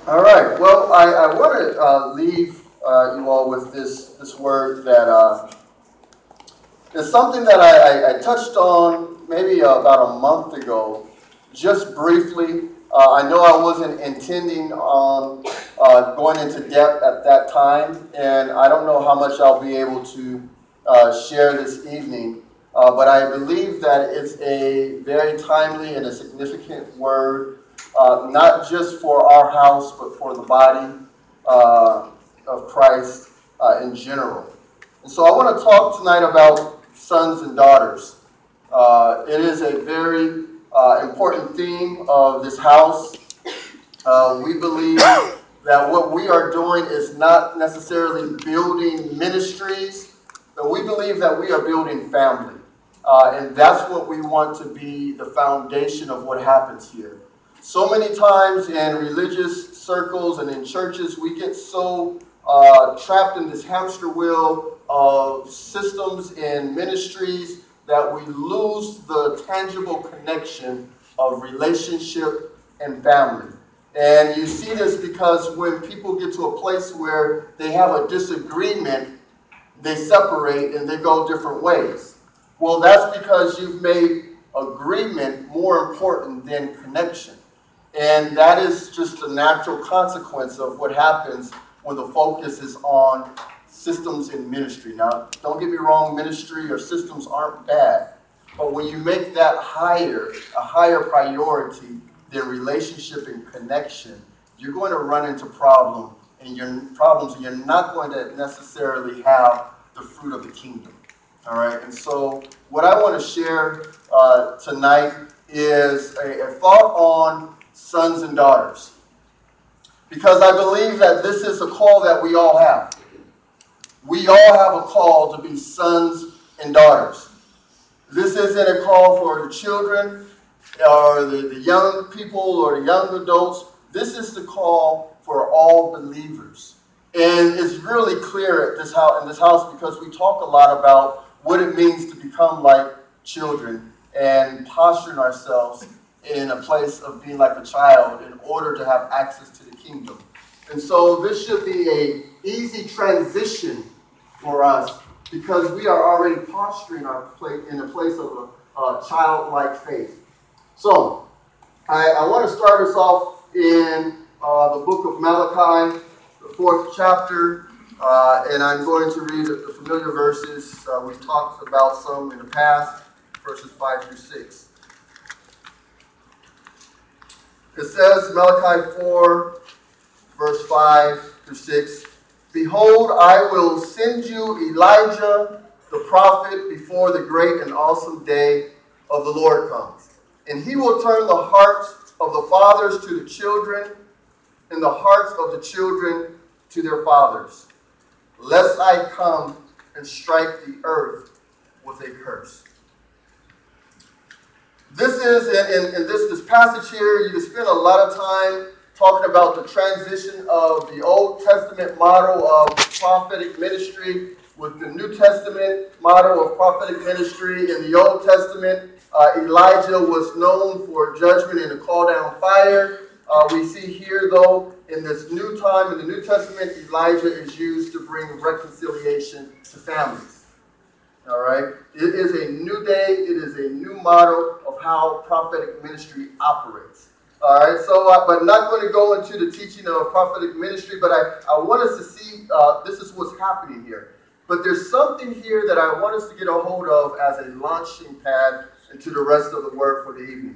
All right. Well, I want to leave you all with this word that is something that I touched on maybe about a month ago, just briefly. I know I wasn't intending on going into depth at that time, and I don't know how much I'll be able to share this evening, but I believe that it's a very timely and a significant word, not just for our house, but for the body of Christ in general. And so I want to talk tonight about sons and daughters. It is a very important theme of this house. We believe that what we are doing is not necessarily building ministries, but we believe that we are building family. And that's what we want to be the foundation of what happens here. So many times in religious circles and in churches, we get so trapped in this hamster wheel of systems and ministries that we lose the tangible connection of relationship and family. And you see this because when people get to a place where they have a disagreement, they separate and they go different ways. Well, that's because you've made agreement more important than connection. And that is just a natural consequence of what happens when the focus is on systems in ministry. Now, don't get me wrong, ministry or systems aren't bad. But when you make that a higher priority than relationship and connection, you're going to run into problems, and you're not going to necessarily have the fruit of the kingdom. All right, and so what I want to share tonight is a thought on sons and daughters, because I believe that this is a call that we all have. We all have a call to be sons and daughters. This isn't a call for the children or the young people or the young adults. This is the call for all believers. And it's really clear in this house because we talk a lot about what it means to become like children and posturing ourselves in a place of being like a child in order to have access to the kingdom. And so this should be an easy transition for us because we are already posturing our place in a place of a childlike faith. So I want to start us off in the book of Malachi, the fourth chapter, and I'm going to read the familiar verses. We've talked about some in the past, verses 5 through 6. It says, Malachi 4, verse 5 through 6, "Behold, I will send you Elijah the prophet before the great and awesome day of the Lord comes. And he will turn the hearts of the fathers to the children, and the hearts of the children to their fathers, lest I come and strike the earth with a curse." This is, in this passage here, you can spend a lot of time talking about the transition of the Old Testament model of prophetic ministry with the New Testament model of prophetic ministry. In the Old Testament, Elijah was known for judgment and to call down fire. We see here, though, in this new time, in the New Testament, Elijah is used to bring reconciliation to families. All right? It is a new day. It is a new model of how prophetic ministry operates. All right? So, but not going to go into the teaching of prophetic ministry, but I want us to see this is what's happening here. But there's something here that I want us to get a hold of as a launching pad into the rest of the word for the evening.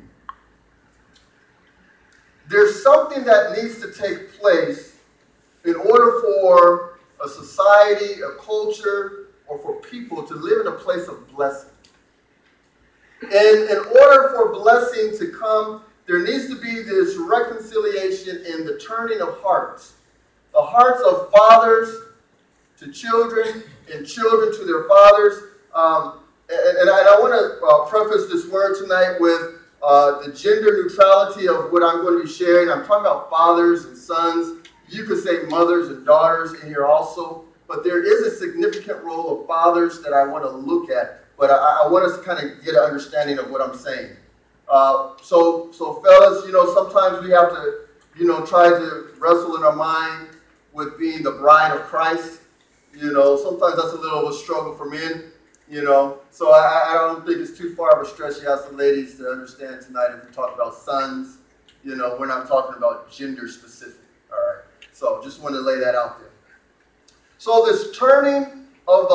There's something that needs to take place in order for a society, a culture, or for people to live in a place of blessing. And in order for blessing to come, there needs to be this reconciliation in the turning of hearts. The hearts of fathers to children and children to their fathers. And I want to preface this word tonight with the gender neutrality of what I'm going to be sharing. I'm talking about fathers and sons. You could say mothers and daughters in here also. But there is a significant role of fathers that I want to look at. But I want us to kind of get an understanding of what I'm saying. So fellas, sometimes we have to try to wrestle in our mind with being the bride of Christ. Sometimes that's a little of a struggle for men. So I don't think it's too far of a stretch to ask the ladies to understand tonight if we talk about sons. We're not talking about gender specific. All right. So just want to lay that out there. So this turning of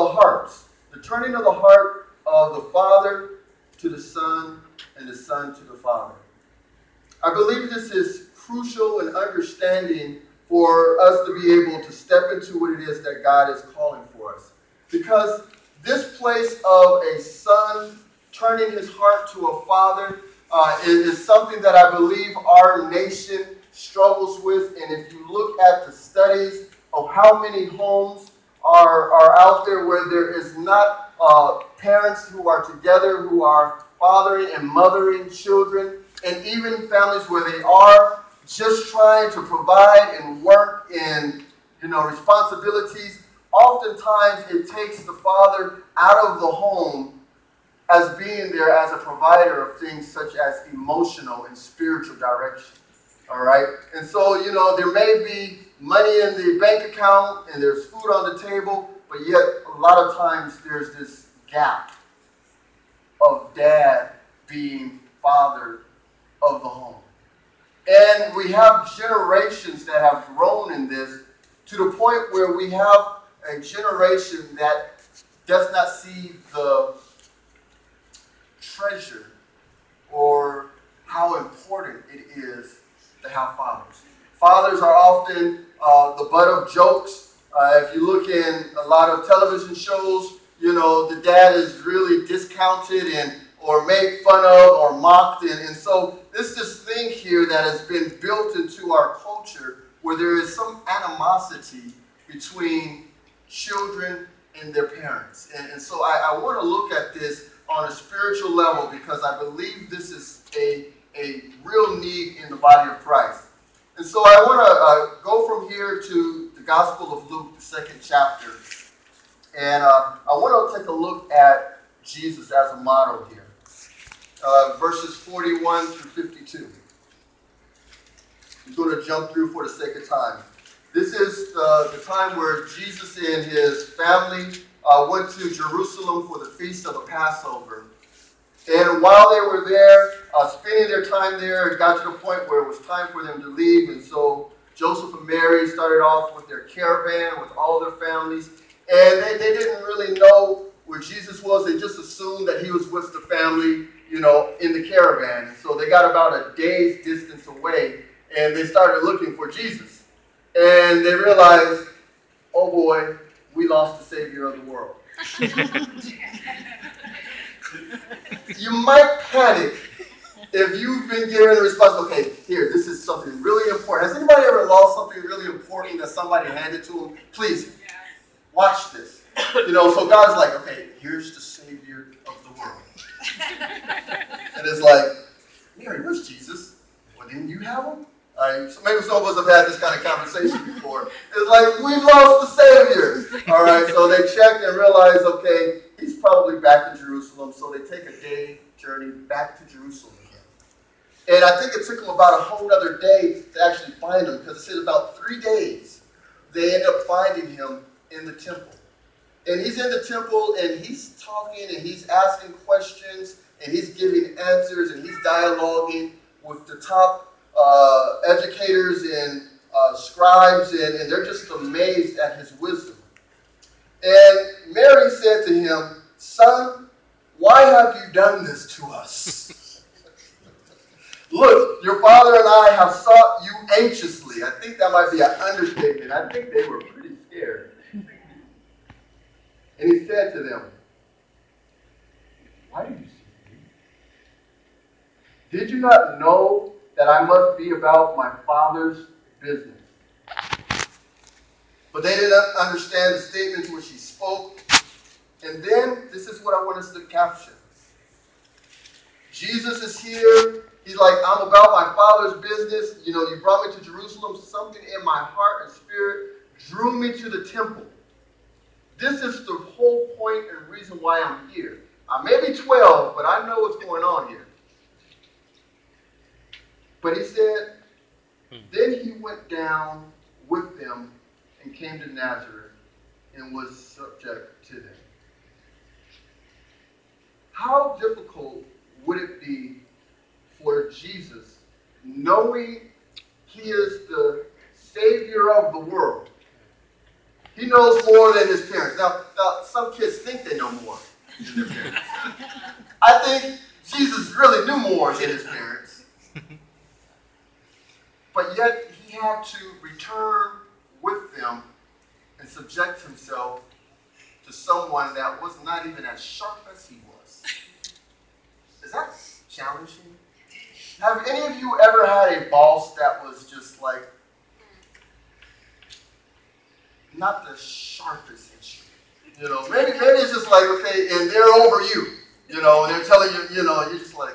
the heart of the Father to the Son and the Son to the Father. I believe this is crucial in understanding for us to be able to step into what it is that God is calling for us. Because this place of a son turning his heart to a father is something that I believe our nation struggles with. And if you look at the studies of how many homes are out there where there is not parents who are together, who are fathering and mothering children, and even families where they are just trying to provide and work in responsibilities, oftentimes it takes the father out of the home as being there as a provider of things such as emotional and spiritual direction. All right? And so, there may be money in the bank account and there's food on the table, but yet a lot of times there's this gap of dad being father of the home. And we have generations that have grown in this to the point where we have a generation that does not see the treasure or how important it is to have fathers. Fathers are often the butt of jokes. If you look in a lot of television shows, the dad is really discounted and or made fun of or mocked. And so this thing here that has been built into our culture where there is some animosity between children and their parents. And so I want to look at this on a spiritual level because I believe this is a real need in the body of Christ. And so I want to go from here to the Gospel of Luke, the 2nd chapter. And I want to take a look at Jesus as a model here. Verses 41 through 52. I'm going to jump through for the sake of time. This is the time where Jesus and his family went to Jerusalem for the feast of the Passover. And while they were there, spending their time there, it got to the point where it was time for them to leave. And so Joseph and Mary started off with their caravan with all their families. And they didn't really know where Jesus was. They just assumed that he was with the family, in the caravan. And so they got about a day's distance away, and they started looking for Jesus. And they realized, oh boy, we lost the Savior of the world. You might panic if you've been given a response, okay, here, this is something really important. Has anybody ever lost something really important that somebody handed to them? Please, watch this. So God's like, okay, here's the Savior of the world. And it's like, Mary, where's Jesus? Well, didn't you have him? So maybe some of us have had this kind of conversation before. It's like, we lost the Savior. All right, so they checked and realized, okay, he's probably back in Jerusalem. So they take a day journey back to Jerusalem again. And I think it took them about a whole other day to actually find him, because it said about 3 days they end up finding him in the temple. And he's in the temple, and he's talking, and he's asking questions, and he's giving answers, and he's dialoguing with the top educators and scribes, and they're just amazed at his wisdom. And Mary said to him, "Son, why have you done this to us? Look, your father and I have sought you anxiously." I think that might be an understatement. I think they were pretty scared. And he said to them, "Why did you seek me? Did you not know that I must be about my Father's business?" But they didn't understand the statements which he spoke. And then, this is what I want us to capture. Jesus is here. He's like, I'm about my Father's business. You brought me to Jerusalem. Something in my heart and spirit drew me to the temple. This is the whole point and reason why I'm here. I may be 12, but I know what's going on here. But he said, Then he went down with them and came to Nazareth and was subject to them. How difficult would it be for Jesus, knowing he is the Savior of the world? He knows more than his parents. Now some kids think they know more than their parents. I think Jesus really knew more than his parents. But yet he had to return with them and subject himself to someone that was not even as sharp as he was. Is that challenging? Have any of you ever had a boss that was just like not the sharpest instrument? You know, maybe it's just like, okay, and they're over you, and they're telling you, you're just like,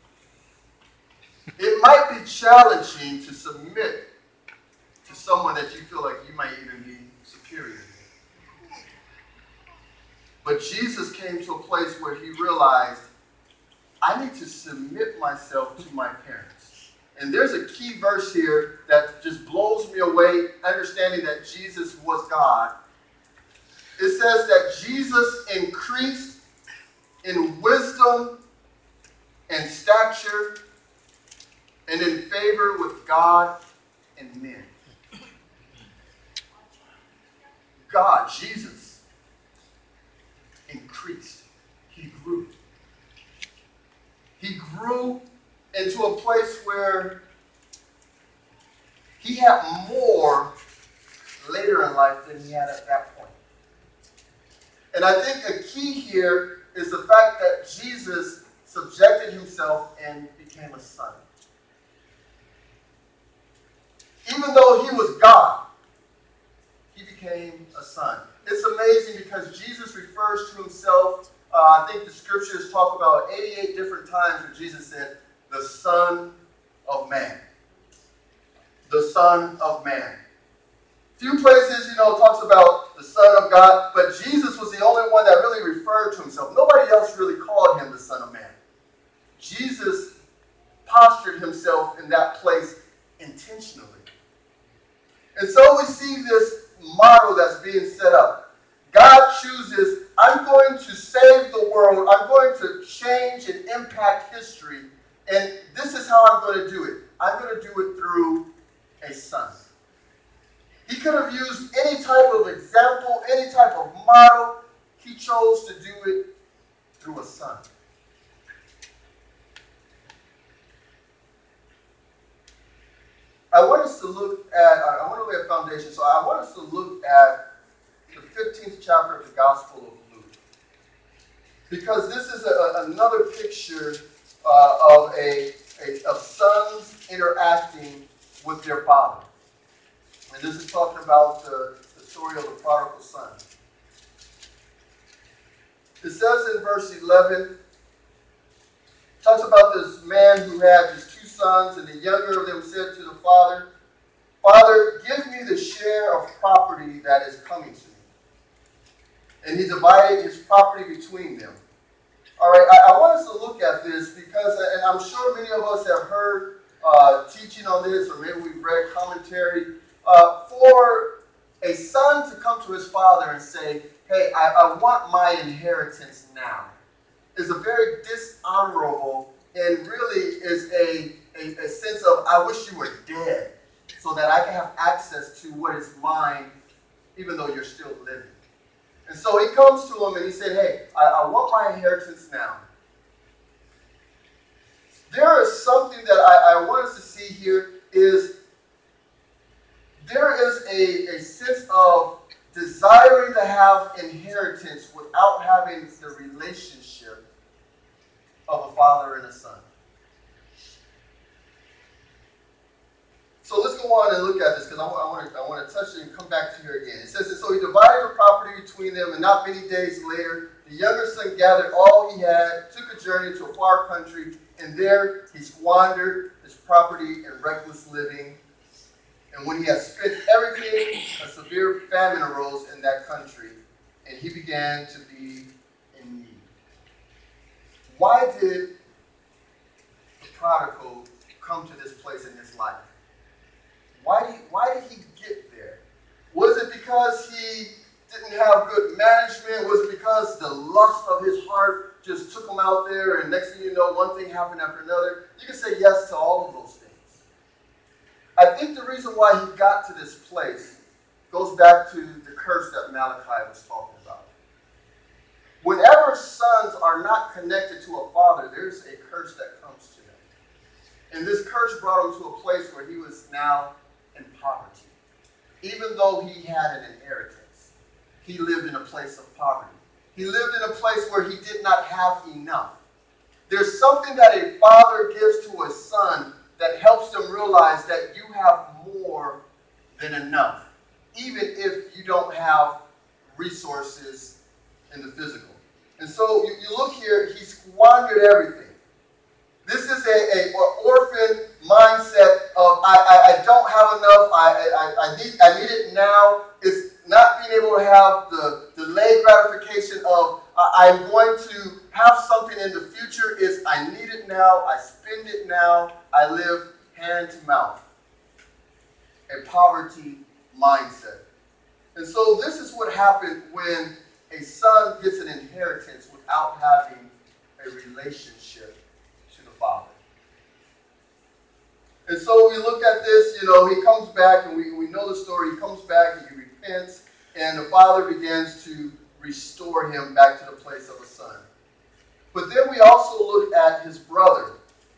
it might be challenging to submit to someone that you feel like you might even be superior to. But Jesus came to a place where he realized, I need to submit myself to my parents. And there's a key verse here that just blows me away, understanding that Jesus was God. It says that Jesus increased in wisdom and stature and in favor with God and men. God, Jesus, increased. He grew. He grew into a place where he had more later in life than he had at that point. And I think the key here is the fact that Jesus subjected himself and became a son. Even though he was God, he became a son. It's amazing because Jesus refers to himself, I think the scriptures talk about 88 different times where Jesus said, the Son of Man. The Son of Man. Few places, talks about the Son of God, but Jesus was the only one that really referred to himself. Nobody else really called him the Son of Man. Jesus postured himself in that place intentionally. And so we see this model that's being set up. God chooses, I'm going to save the world. I'm going to change and impact history. And this is how I'm going to do it. I'm going to do it through a son. He could have used any type of example, any type of model. He chose to do it through a son. I want us to look at, I want to lay a foundation. So I want us to look at the 15th chapter of the Gospel of Luke. Because this is another picture of sons interacting with their father. And this is talking about the story of the prodigal son. It says in verse 11, talks about this man who had his two sons, and the younger of them said to the father, Father, give me the share of property that is coming to me. And he divided his property between them. All right, I want us to look at this because, and I'm sure many of us have heard teaching on this, or maybe we've read commentary, for a son to come to his father and say, hey, I want my inheritance now, is a very dishonorable and really is a sense of, I wish you were dead so that I can have access to what is mine even though you're still living. And so he comes to him and he said, hey, I want my inheritance now. There is something that I want us to see here is there is a sense of desiring to have inheritance without having the relationship of a father and a son. So let's go on and look at this because I want to touch it and come back to here again. It says, so he divided the property between them, and not many days later, the younger son gathered all he had, took a journey to a far country, and there he squandered his property in reckless living. And when he had spent everything, a severe famine arose in that country, and he began to be in need. Why did the prodigal come to this place in his life? Why did he get there? Was it because he didn't have good management? Was it because the lust of his heart just took him out there and next thing you know, one thing happened after another? You can say yes to all of those things. I think the reason why he got to this place goes back to the curse that Malachi was talking about. Whenever sons are not connected to a father, there's a curse that comes to them. And this curse brought him to a place where he was now in poverty. Even though he had an inheritance, he lived in a place of poverty. He lived in a place where he did not have enough. There's something that a father gives to a son that helps them realize that you have more than enough, even if you don't have resources in the physical. And so you look here, he squandered everything. This is an orphan mindset of I don't have enough, I need it now. It's not being able to have the delayed gratification of I'm going to have something in the future. Is I need it now, I spend it now, I live hand to mouth. A poverty mindset. And so this is what happened when a son gets an inheritance without having a relationship to the father. And so we look at this, he comes back, and we know the story. He comes back, and he repents, and the father begins to restore him back to the place of a son. But then we also look at his brother.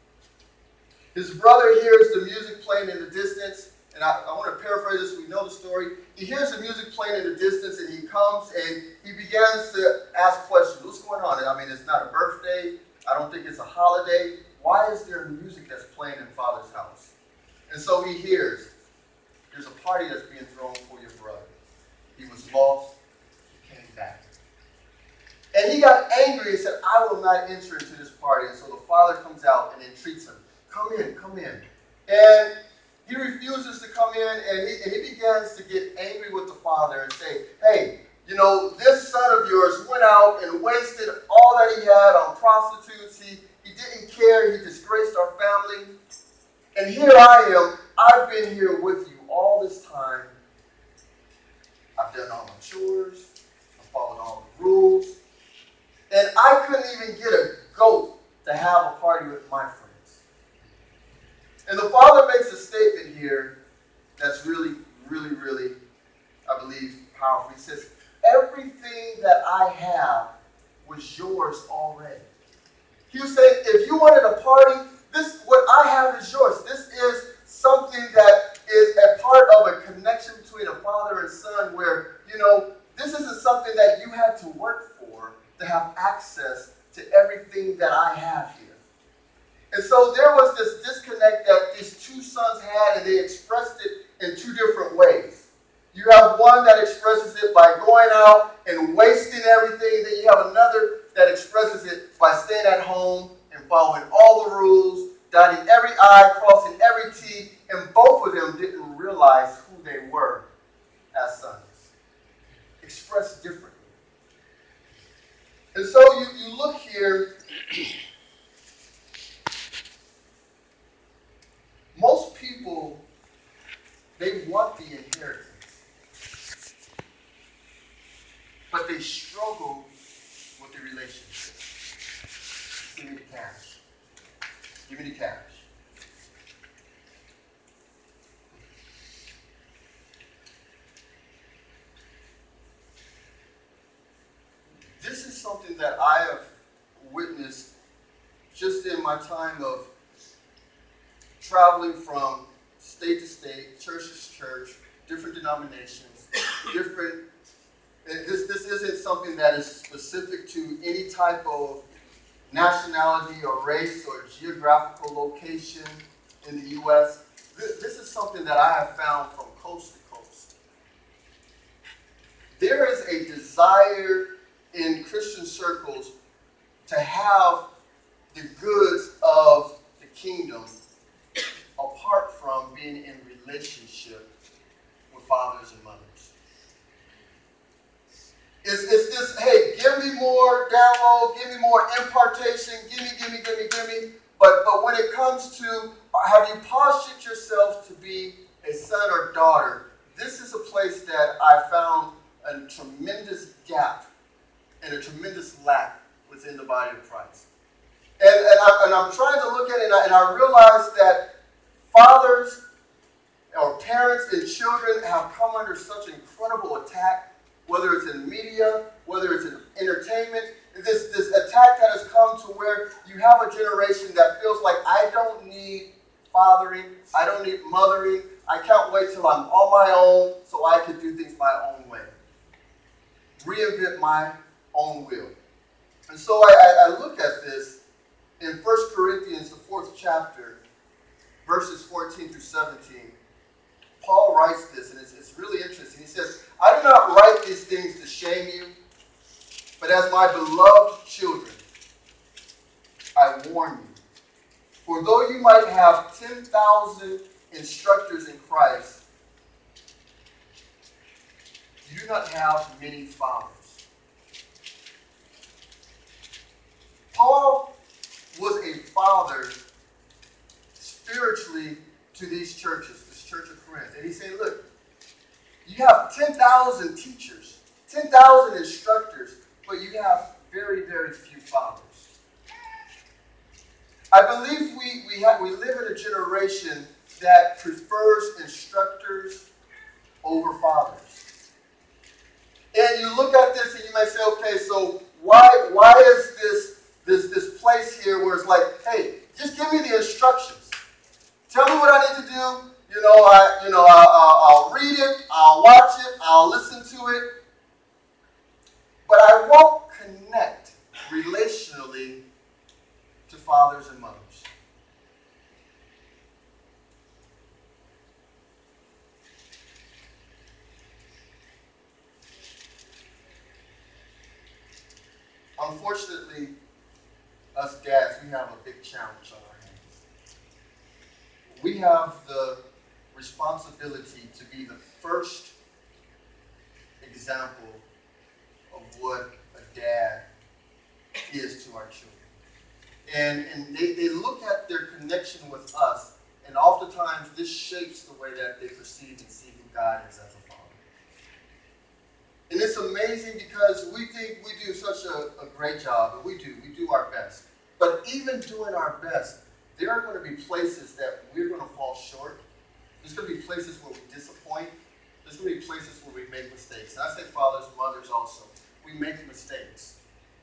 His brother hears the music playing in the distance, and I want to paraphrase this. We know the story. He hears the music playing in the distance, and he comes, and he begins to ask questions. What's going on? I mean, it's not a birthday. I don't think it's a holiday. Why is there music that's playing in Father's house? And so he hears, there's a party that's being thrown for your brother. He was lost, he came back. And he got angry and said, I will not enter into this party. And so the father comes out and entreats him. Come in, come in. And he refuses to come in, and he begins to get angry with the father and say, hey, this son of yours went out and wasted all that he had on prostitutes. He didn't care. He disgraced our family. And here I am. I've been here with you all this time. I've done all my chores. I've followed all the rules. And I couldn't even get a goat to have a party with my friends. And the father makes a statement here that's really, really, really, I believe, powerful. He says, everything that I have was yours already. He was saying, if you wanted a party, what I have is yours. This is something that is a part of a connection between a father and son where, this isn't something that you had to work for to have access to everything that I have here. And so there was this disconnect that these two sons had, and they expressed it in two different ways. You have one that expresses it by going out and wasting everything. Then you have another that expresses it by staying at home and following all the rules, dotting every I, crossing every T, and both of them didn't realize who they were as sons. Expressed differently. And so you look here, most people, they want the inheritance, but they struggle with the relationship. Give me the cash. Give me the cash. This is something that I have witnessed just in my time of traveling from state to state, church to church, different denominations, different. This isn't something that is specific to any type of nationality or race or geographical location in the U.S. This is something that I have found from coast to coast. There is a desire in Christian circles to have the goods of the kingdom apart from being in relationship with fathers and mothers. It's this, hey, give me more download, give me more impartation, give me. But when it comes to, have you postured yourself to be a son or daughter, this is a place that I found a tremendous gap and a tremendous lack within the body of Christ. And I'm trying to look at it, and I realize that fathers or parents and children have come under such incredible attack, whether it's in media, whether it's in entertainment. This attack that has come to where you have a generation that feels like I don't need fathering, I don't need mothering, I can't wait till I'm on my own so I can do things my own way. Reinvent my own will. And so I look at this in 1 Corinthians, the 4th chapter, verses 14 through 17. Paul writes this, and it's really interesting. He says, I do not write these things to shame you, but as my beloved children, I warn you. For though you might have 10,000 instructors in Christ, you do not have many fathers. Paul was a father spiritually to these churches, this church of Corinth. And he's saying, look, you have 10,000 teachers, 10,000 instructors, but you have very, very few fathers. I believe we live in a generation that prefers instructors over fathers. And you look at this and you may say, okay, so why is this place here where it's like, hey, just give me the instructions. Tell me what I need to do. I'll read it, I'll watch it, I'll listen to it, but I won't connect relationally to fathers and mothers. Unfortunately, us dads, we have a big challenge on our hands. We have the responsibility to be the first example of what a dad is to our children. And they look at their connection with us, and oftentimes this shapes the way that they perceive and see who God is as a father. And it's amazing because we think we do such a great job, and we do our best. But even doing our best, there are going to be places that we're going to fall short. There's going to be places where we disappoint. There's going to be places where we make mistakes. And I say fathers, mothers also. We make mistakes.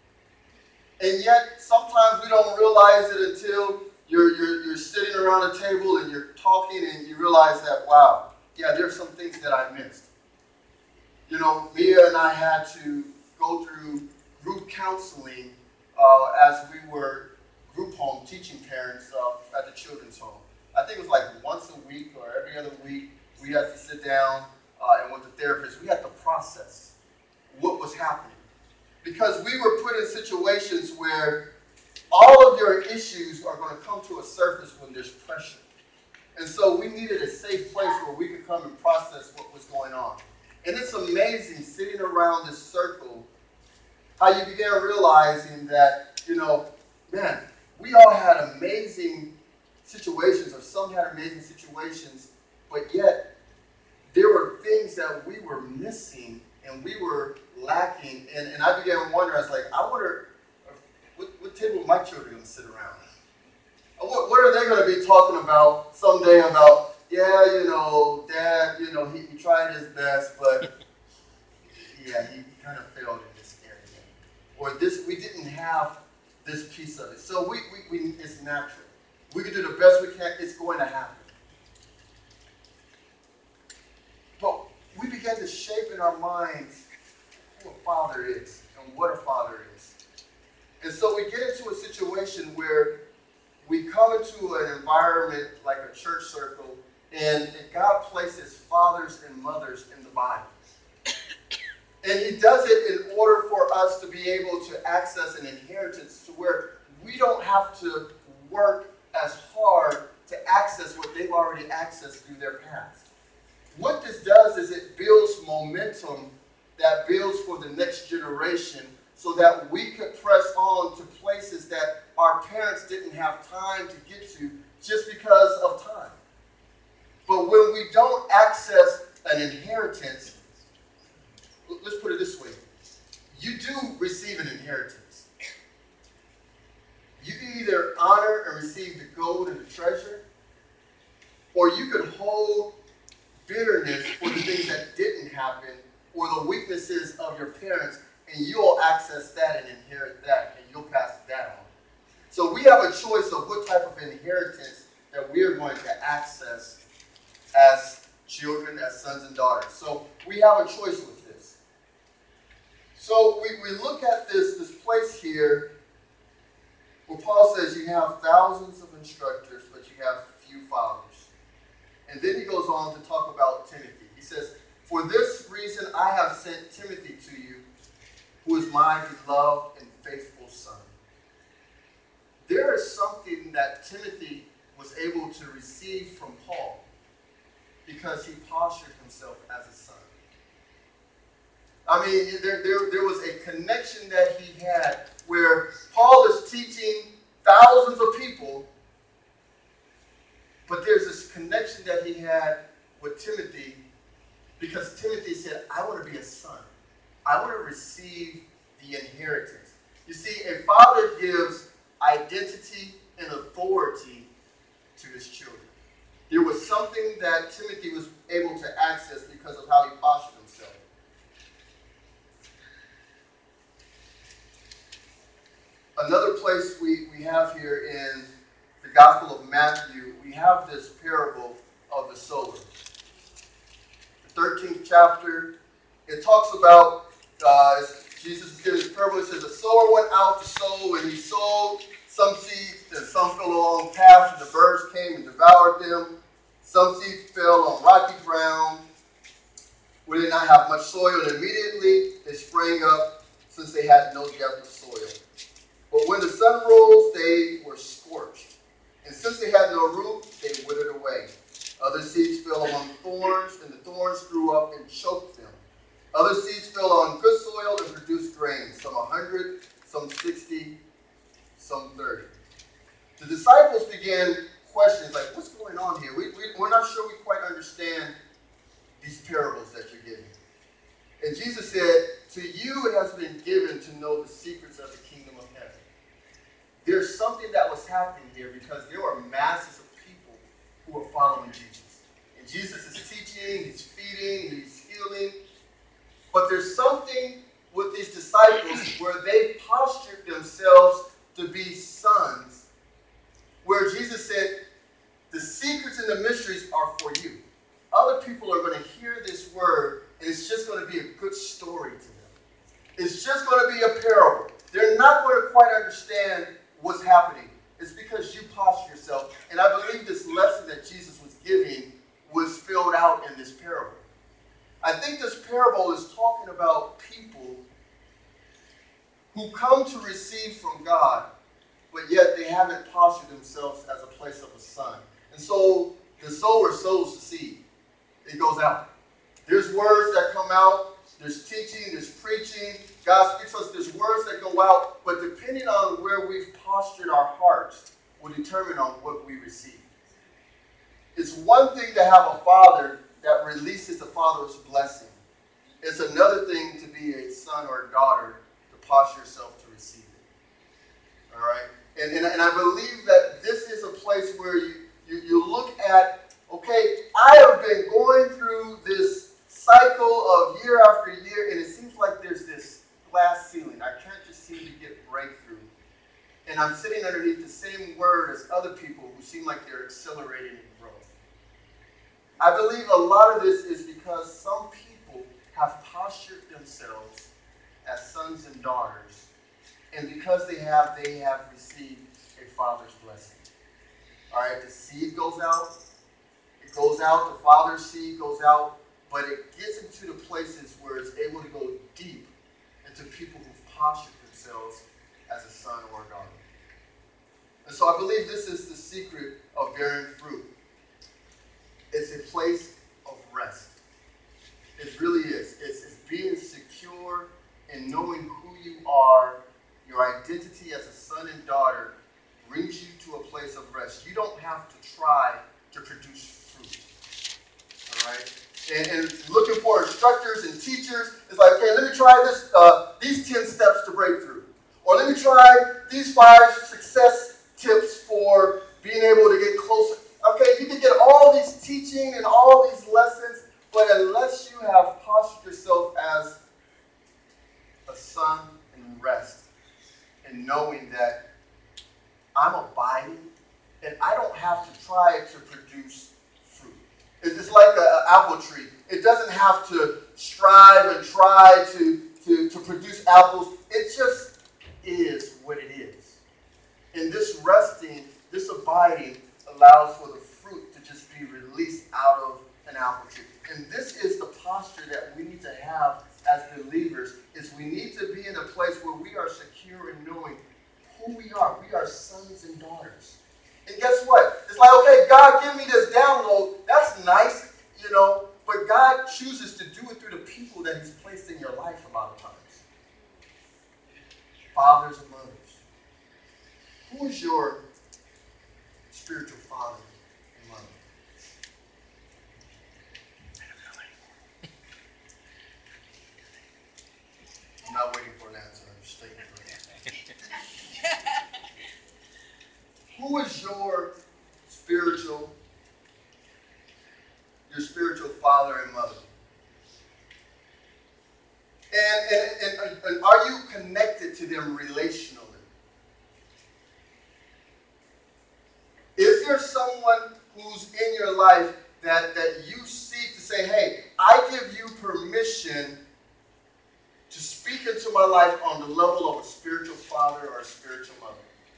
And yet, sometimes we don't realize it until you're sitting around a table and you're talking and you realize that, wow, yeah, there's some things that I missed. You know, Mia and I had to go through group counseling as we were group home teaching parents at the children's home. I think it was like once a week or every other week, we had to sit down and with the therapist, we had to process what was happening. Because we were put in situations where all of your issues are going to come to a surface when there's pressure. And so we needed a safe place where we could come and process what was going on. And it's amazing sitting around this circle, how you began realizing that, man, we all had amazing situations, or some had amazing situations, but yet there were things that we were missing and we were lacking. And I began wondering, I was like, I wonder, what table are my children going to sit around? What are they going to be talking about someday about, yeah, Dad, he tried his best, but yeah, he kind of failed in this area. Or this, we didn't have this piece of it. So we it's natural. We can do the best we can. It's going to happen. But we begin to shape in our minds who a father is and what a father is. And so we get into a situation where we come into an environment like a church circle, and God places fathers and mothers in the body. And he does it in order for us to be able to access an inheritance to where we don't have to work as hard to access what they've already accessed through their past. What this does is it builds momentum that builds for the next generation so that we could press on to places that our parents didn't have time to get to just because of time. But when we don't access an inheritance, let's put it this way. You do receive an inheritance. You can either honor and receive the gold and the treasure, or you can hold bitterness for the things that didn't happen or the weaknesses of your parents, and you'll access that and inherit that, and you'll pass that on. So we have a choice of what type of inheritance that we are going to access as children, as sons and daughters. So we have a choice with this. So we look at this place here where Paul says you have thousands of instructors, but you have few fathers. And then he goes on to talk about Timothy. He says, for this reason I have sent Timothy to you, who is my beloved and faithful son. There is something that Timothy was able to receive from Paul because he postured himself as a son. I mean, there was a connection that he had where Paul is teaching thousands of people, but there's this connection that he had with Timothy because Timothy said, I want to be a son. I want to receive the inheritance. You see, a father gives identity and authority to his children. There was something that Timothy was able to access because of how he postured himself. Another place we have here in the Gospel of Matthew, we have this parable of the sower. The 13th chapter, it talks about, Jesus is giving this parable. It says, the sower went out to sow, and he sowed some seeds, and some fell along paths, and the birds came and devoured them. Some seeds fell on rocky ground, where they did not have much soil, and immediately they sprang up, since they had no depth of soil. But when the sun rose, they were scorched. And since they had no root, they withered away. Other seeds fell among thorns, and the thorns grew up and choked them. Other seeds fell on good soil and produced grain, some 100, some 60, some 30. The disciples began questions like, what's going on here? We're not sure we quite understand these parables that you're giving. And Jesus said, to you it has been given to know the secrets of the kingdom of heaven. There's something that was happening here because there were masses of people who were following Jesus. And Jesus is teaching, he's feeding, he's healing. But there's something with these disciples where they postured themselves to be sons, where Jesus said, the secrets and the mysteries are for you. Other people are going to hear this word, and it's just going to be a good story to them. It's just going to be a parable. They're not going to quite understand what's happening. It's because you posture yourself. And I believe this lesson that Jesus was giving was filled out in this parable. I think this parable is talking about people who come to receive from God, but yet they haven't postured themselves as a place of a son. And so the sower sows the seed. It goes out. There's words that come out. There's teaching. There's preaching. God speaks to us. There's words that go out. But depending on where we've postured our hearts will determine on what we receive. It's one thing to have a father that releases the father's blessing. It's another thing to be a son or a daughter to posture yourself to receive it. All right? And I believe that this is a place where you look at, okay, I have been going through this cycle of year after year, and it seems like there's this glass ceiling. I can't just seem to get breakthrough. And I'm sitting underneath the same word as other people who seem like they're accelerating in growth. I believe a lot of this is because some people have postured themselves as sons and daughters, and because they have received a father's blessing. All right, the seed goes out. It goes out. The father's seed goes out, but it gets into the places where it's able to go deep into people who've postured themselves as a son or a daughter. And so I believe this is the secret of bearing fruit. It's a place of rest. It really is. It's being secure and knowing who you are. Your identity as a son and daughter brings you to a place of rest. You don't have to try to produce fruit. and looking for instructors and teachers. It's like, okay, let me try these 10 steps to breakthrough. Or let me try these 5 success tips for being able to get closer. Okay, you can get all these teaching and all these lessons, but unless you have postured yourself as a son in rest and knowing that I'm abiding and I don't have to try to produce fruit. It's like an apple tree. It doesn't have to strive and try to produce apples. It just is what it is. And this resting, this abiding, allows for the fruit to just be released out of an apple tree. And this is the posture that we need to have as believers, is we need to be in a place where we are secure in knowing who we are. We are sons and daughters. And guess what? It's like, okay, God, give me this download. That's nice, but God chooses to do it through the people that He's placed in your life a lot of times. Fathers and mothers. Who is your spiritual father and mother? I'm not waiting for an answer. I'm just thinking for an answer. Who is your spiritual father and mother? And are you connected to them relationally? Is there someone who's in your life that you seek to say, hey, I give you permission to speak into my life on the level of a spiritual father or a spiritual mother?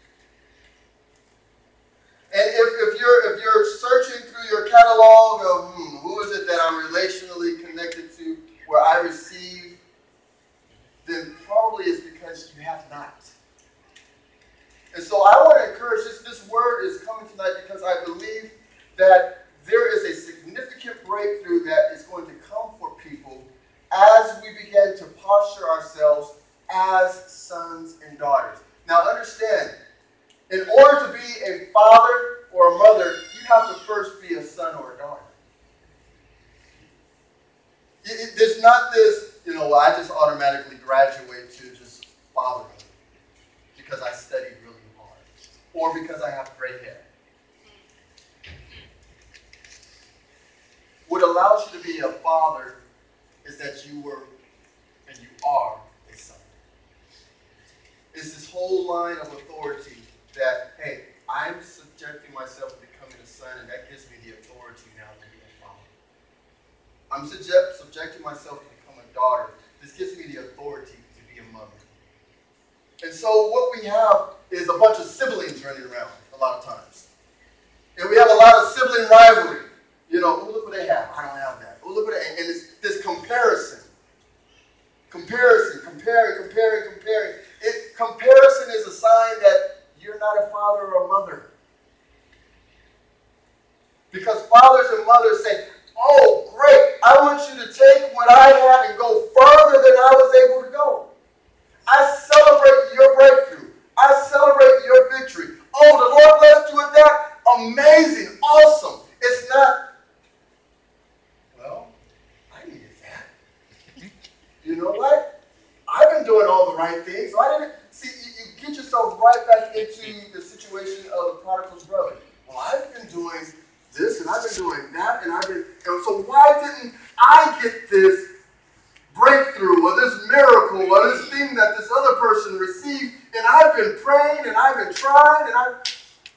And if you're searching through your catalog of who is it that I'm relationally connected to, where I receive, then probably it's because you have not. And so I want to encourage this word is coming tonight because I believe that there is a significant breakthrough that is going to come for people as we begin to posture ourselves as sons and daughters. Now understand, in order to be a father or a mother, you have to first be a son or a daughter. There's not this, I just automatically graduate to just fatherhood because I studied really hard or because I have gray hair. What allows you to be a father is that you were and you are a son. It's this whole line of authority that, hey, I'm subjecting myself to becoming a son, and that gives me the authority now to be a father. I'm subjecting myself to become a daughter. This gives me the authority to be a mother. And so what we have is a bunch of siblings running around a lot of times. And we have a lot of sibling rivalry. Oh, look what they have. I don't have that. Oh, look what they have. And it's this comparison. Comparing. Comparison is a sign that you're not a father or a mother. Because fathers and mothers say, oh, great, I want you to take what I have and go further than I was able to go. I celebrate your breakthrough. I celebrate your victory. Oh, the Lord blessed you with that? Amazing, awesome. It's not, well, I needed that. You know what? I've been doing all the right things. So I didn't see. You get yourself right back into the situation of the prodigal's brother. Well, I've been doing this and I've been doing that and so why didn't I get this breakthrough or this miracle or this thing that this other person received? And I've been praying and I've been trying and I'm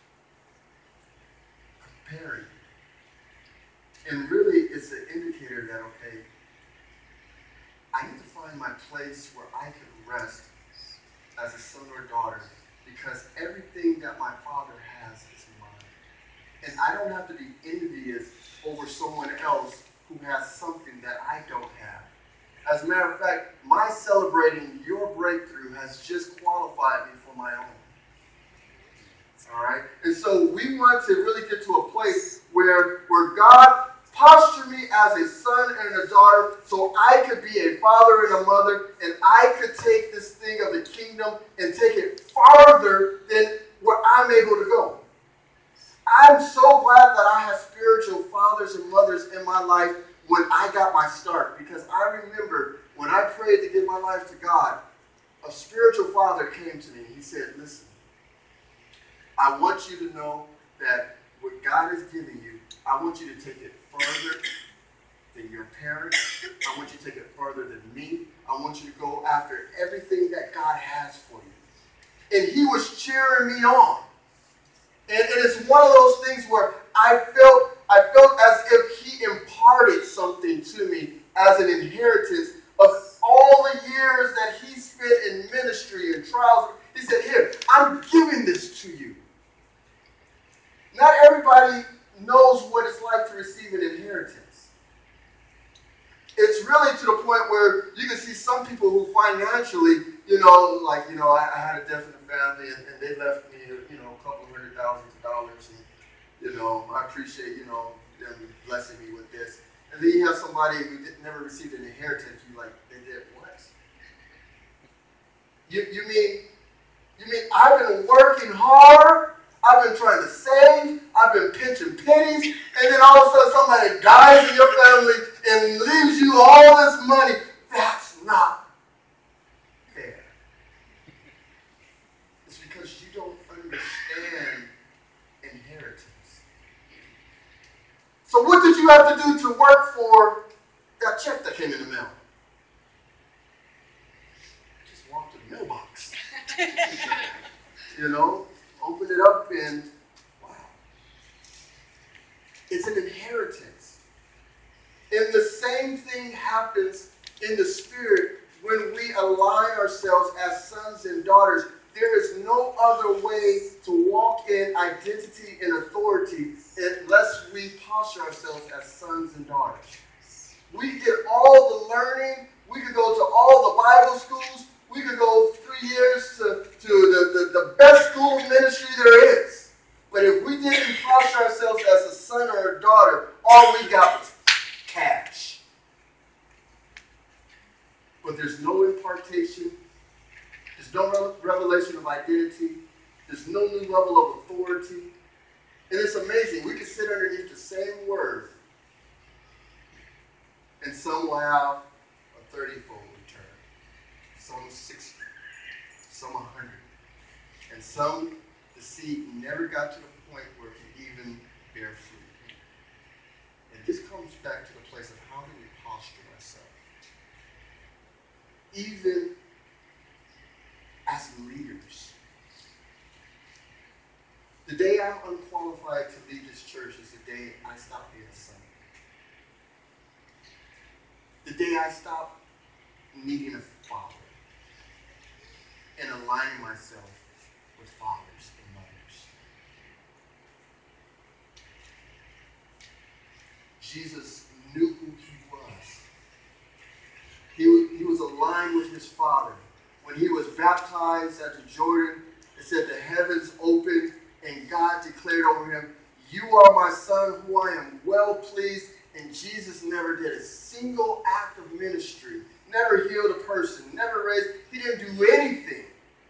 comparing. And really, it's an indicator that okay, I need to find my place where I can rest as a son or daughter, because everything that my father has is mine. And I don't have to be envious over someone else who has something that I don't have. As a matter of fact, my celebrating your breakthrough has just qualified me for my own. All right? And so we want to really get to a place where God postured me as a son and a daughter so I could be a father and a mother, and I could take this thing of the kingdom and take it farther than where I'm able to go. I'm so glad that I have spiritual fathers and mothers in my life when I got my start, because I remember when I prayed to give my life to God, a spiritual father came to me. He said, listen, I want you to know that what God has given you, I want you to take it further than your parents. I want you to take it further than me. I want you to go after everything that God has for you. And he was cheering me on. And it's one of those things where I felt as if he imparted something to me as an inheritance of all the years that he spent in ministry and trials. He said, here, I'm giving this to you. Not everybody knows what it's like to receive an inheritance. It's really to the point where you can see some people who financially, I had a death in the family and they left me, a couple of $100,000. And, I appreciate, them blessing me with this. And then you have somebody who never received an inheritance. You like, they did what? You mean I've been working hard? I've been trying to save. I've been pinching pennies. And then all of a sudden somebody dies in your family and leaves you all this money. That's not fair. It's because you don't understand inheritance. So what did you have to do to work for that check that came in the mail? Just walk to the mailbox. Open it up and wow. It's an inheritance. And the same thing happens in the spirit when we align ourselves as sons and daughters. There is no other way to walk in identity and authority unless we posture ourselves as sons and daughters. We get all the learning. We could go to all the Bible schools. We could go 3 years to the best school of ministry there is. But if we didn't posture ourselves as a son or a daughter, all we got was cash. But there's no impartation. There's no revelation of identity. There's no new level of authority. And it's amazing. We can sit underneath the same word, and some will have a 30-fold return. Some 60. Some 100. And some, the seed never got to the point where it can even bear fruit. And this comes back to the place of how do we posture ourselves? Even as leaders. The day I'm unqualified to lead this church is the day I stop being a son. The day I stop needing a father and aligning myself with fathers and mothers. Jesus knew who he was. He was aligned with his Father. When he was baptized at the Jordan, it said the heavens opened and God declared over him, you are my son who I am well pleased. And Jesus never did a single act of ministry, never healed a person, never raised, he didn't do anything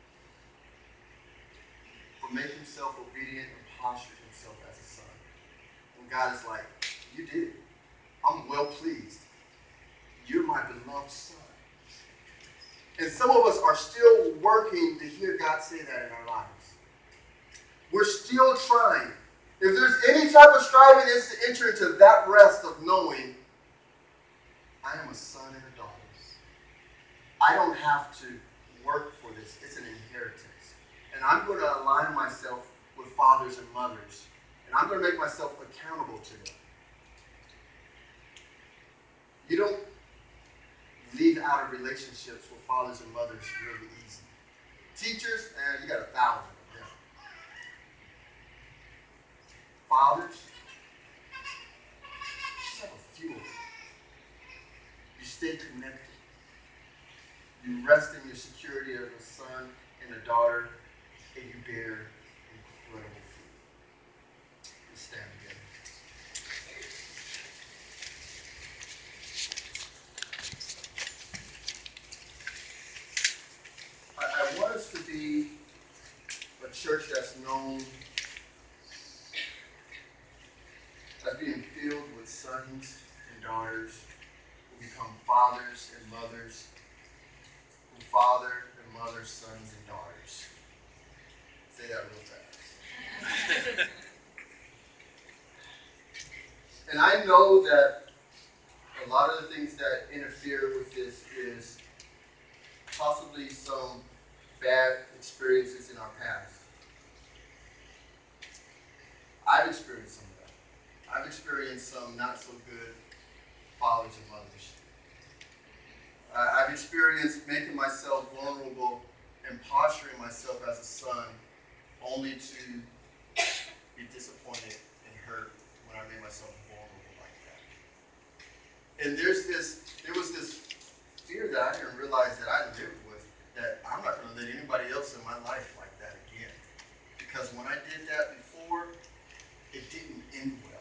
but make himself obedient and posture himself as a son. And God is like, you did it. I'm well pleased. You're my beloved son. And some of us are still working to hear God say that in our lives. We're still trying. If there's any type of striving, it's to enter into that rest of knowing I am a son and a daughter. I don't have to work for this. It's an inheritance. And I'm going to align myself with fathers and mothers. And I'm going to make myself accountable to them. You don't leave out of relationships with fathers and mothers really easy. Teachers, you got 1,000 of them. Fathers, just have a few of them. You stay connected. You rest in your security as a son and a daughter, and you bear incredible fruit. Let's stand together. I want us to be a church that's known as being filled with sons and daughters who become fathers and mothers, who father and mother sons and daughters. Say that real fast. And I know that a lot of the things that interfere with this is possibly some bad experiences in our past. I've experienced some of that. I've experienced some not so good fathers and mothers. I've experienced making myself vulnerable and posturing myself as a son only to be disappointed and hurt when I made myself vulnerable like that. And there was this fear that I didn't realize that I lived with, that I'm not going to let anybody else in my life like that again. Because when I did that before, it didn't end well.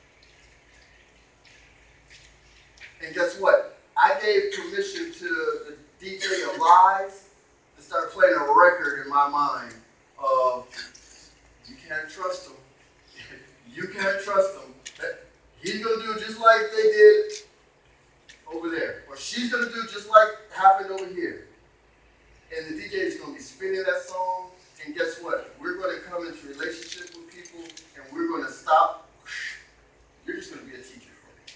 And guess what? I gave permission to the DJ of Lies to start playing a record in my mind of, you can't trust him. You can't trust him. He's going to do just like they did over there. Or she's going to do just like happened over here. And the DJ is going to be spinning that song. And guess what? We're going to come into relationship with people and we're going to stop. You're just going to be a teacher for me.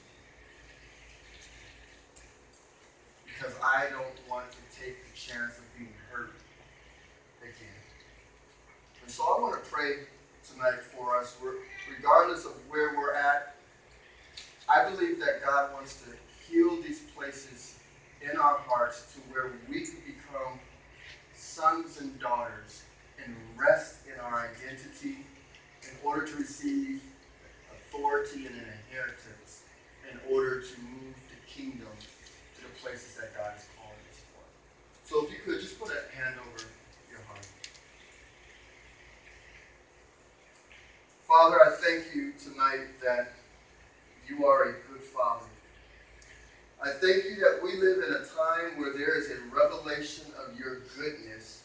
Because I don't want to take the chance of being hurt again. And so I want to pray tonight for us. Regardless of where we're at, I believe that God wants to heal these places in our hearts to where we can become sons and daughters and rest in our identity in order to receive authority and an inheritance in order to move the kingdom to the places that God is calling us for. So if you could, just put a hand over your heart. Father, I thank you tonight that you are a good Father. I thank you that we live in a time where there is a revelation of your goodness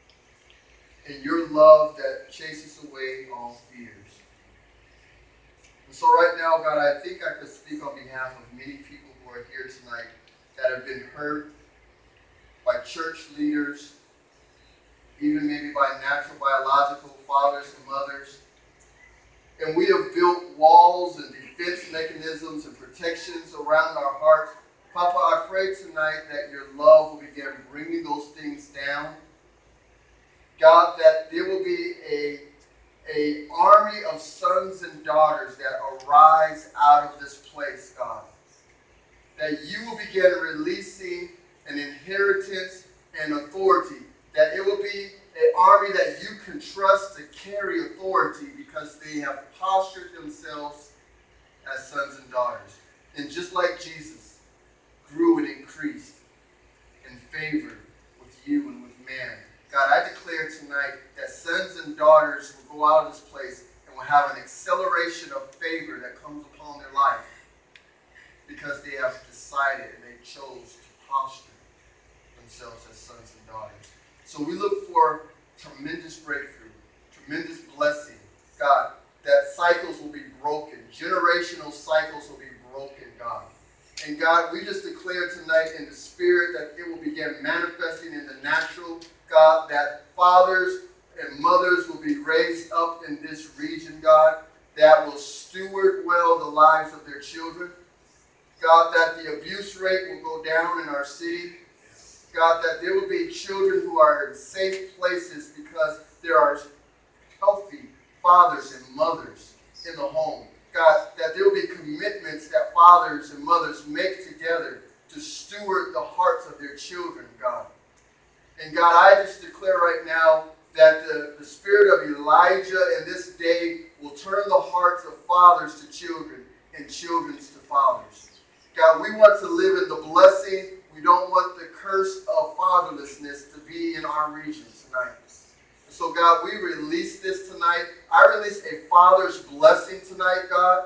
and your love that chases away all fears. And so right now, God, I think I could speak on behalf of many people who are here tonight that have been hurt by church leaders, even maybe by natural biological fathers and mothers. And we have built walls and defense mechanisms and protections around our hearts. Papa, I pray tonight that your love will begin bringing those things down. God, that there will be a army of sons and daughters that arise out of this place, God. That you will begin releasing an inheritance and authority. That it will be an army that you can trust to carry authority because they have postured themselves as sons and daughters. And just like Jesus grew and increased in favor with you and with man, God, I declare tonight that sons and daughters will go out of this place and will have an acceleration of favor that comes upon their life because they have decided and they chose to posture themselves as sons and daughters. So we look for tremendous breakthrough, tremendous blessing. God, that cycles will be broken. Generational cycles will be broken, God. And God, we just declare tonight in the spirit that it will begin manifesting in the natural, God, that fathers and mothers will be raised up in this region, God, that will steward well the lives of their children. God, that the abuse rate will go down in our city. God, that there will be children who are in safe places because there are healthy fathers and mothers in the home. God, that there will be commitments that fathers and mothers make together to steward the hearts of their children, God. And God, I just declare right now that the spirit of Elijah in this day will turn the hearts of fathers to children and children's to fathers. God, we want to live in the blessing. We don't want the curse of fatherlessness to be in our region tonight. So, God, we release this tonight. I release a father's blessing tonight, God.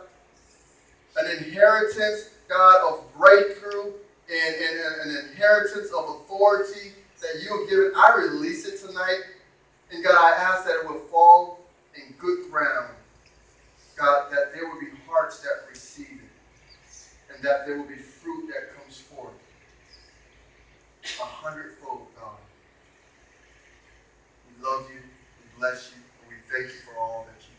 An inheritance, God, of breakthrough and an inheritance of authority that you have given. I release it tonight. And, God, I ask that it will fall in good ground. God, that there will be hearts that receive it. and that there will be fruit that comes forth 100-fold, God. We love you, we bless you, and we thank you for all that you